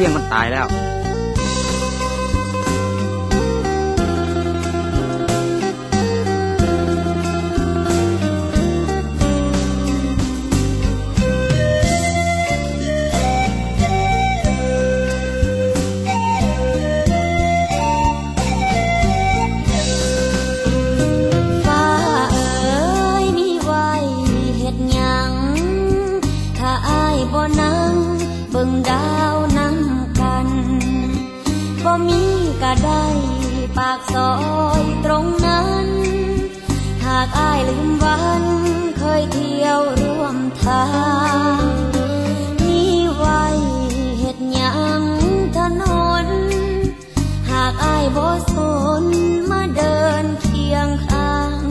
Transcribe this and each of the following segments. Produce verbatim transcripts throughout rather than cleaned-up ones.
ที่ยงมันตายแล้วเบิ่งดาวนำกันบ่มีก็ได้ปากซอยตรงนั้นหากอ้ายลืมวันเคยเที่ยวร่วมทางมีไว้เฮ็ดหยังถนนหากอ้ายบ่สนมาเดินเคียงข้าง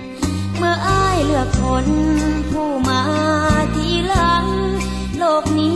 เมื่ออ้ายเลือกคนผู้มาทีหลังโลกนี้